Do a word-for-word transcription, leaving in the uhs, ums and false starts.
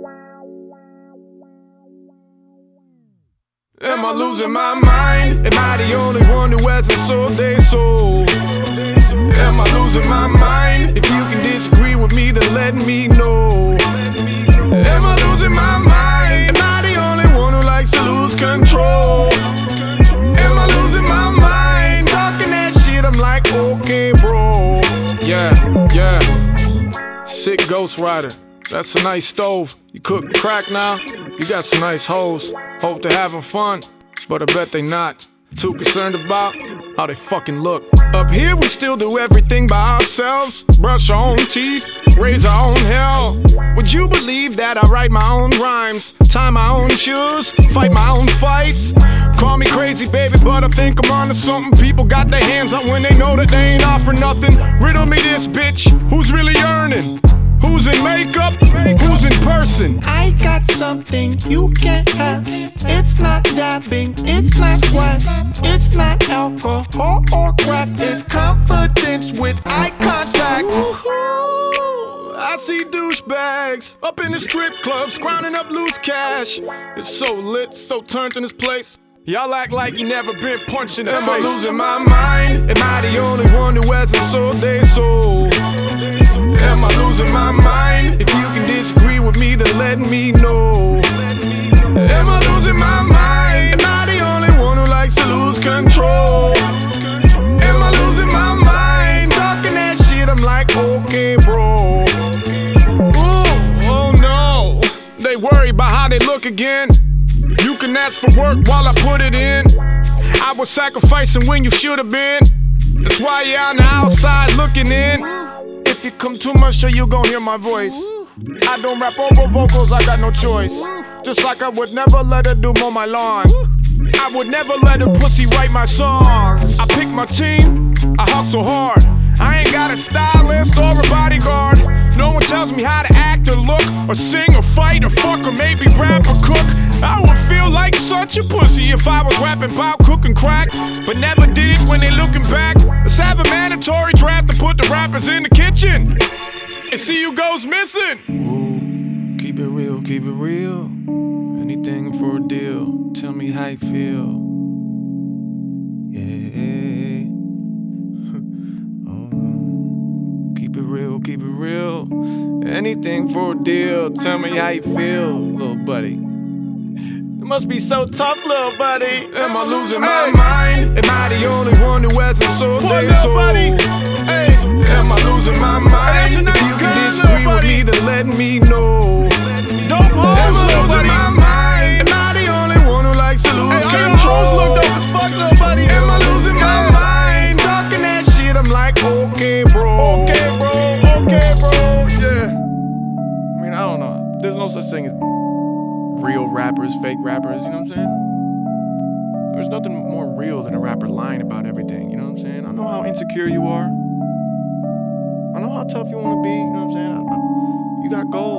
Am I losing my mind? Am I the only one who hasn't sold their soul? Am I losing my mind? If you can disagree with me, then let me know. Am I losing my mind? Am I the only one who likes to lose control? Am I losing my mind? Talking that shit, I'm like, okay, bro. Yeah, yeah. Sick Ghost Rider. That's a nice stove. You cook crack now? You got some nice hoes. Hope they're having fun, but I bet they not. Too concerned about how they fucking look. Up here we still do everything by ourselves. Brush our own teeth, raise our own hell. Would you believe that I write my own rhymes, tie my own shoes, fight my own fights? Call me crazy, baby, but I think I'm onto something. People got their hands up when they know that they ain't offering nothing. Riddle me this, bitch, who's really earning? Who's in makeup? Who's in person? I got something you can't have. It's not dabbing, it's not swag, it's not alcohol or crack. It's confidence with eye contact. Woo-hoo. I see douchebags up in the strip clubs, grinding up loose cash. It's so lit, so turned in this place. Y'all act like you never been punched in the face. Am I losing my mind? Am I the only one who hasn't sold their soul? Am I losing my mind? If you can disagree with me, then let me know. Am I losing my mind? Am I the only one who likes to lose control? Am I losing my mind? Talking that shit, I'm like, okay, bro. Ooh, oh no. They worry about how they look again. You can ask for work while I put it in. I was sacrificing when you should have been. That's why you're on the outside looking in. If you come too much, sure you gon' hear my voice. I don't rap over vocals, I got no choice. Just like I would never let her do mow my lawn. I would never let a pussy write my songs. I pick my team, I hustle hard. I ain't got a stylist or a bodyguard. No one tells me how to act or look, or sing or fight or fuck or maybe rap or cook. I would feel like such a pussy if I was rapping about cooking crack, but never did it when they looking back. Let's have a mandatory draft to put the rappers in the kitchen and see who goes missing. Ooh, keep it real, keep it real. Anything for a deal. Tell me how you feel. Yeah. Oh. Keep it real, keep it real. Anything for a deal. Tell me how you feel, little buddy. It must be so tough, little buddy. Am I losing my mind? Am I the only one who hasn't sold their soul? Hey, am I losing my mind? If you can disagree with me, then let me know. Don't pause, am I losing buddy. my mind? Am I the only one who likes to lose hey, control? Look dope as fuck, little buddy. Am I losing my mind? Talking that shit, I'm like, okay, bro. Okay, bro. Okay, bro. Yeah. I mean, I don't know. There's no such thing as real rappers, fake rappers, you know what I'm saying? There's nothing more real than a rapper lying about everything, you know what I'm saying? I know how insecure you are. I know how tough you want to be, you know what I'm saying? I, I, you got goals.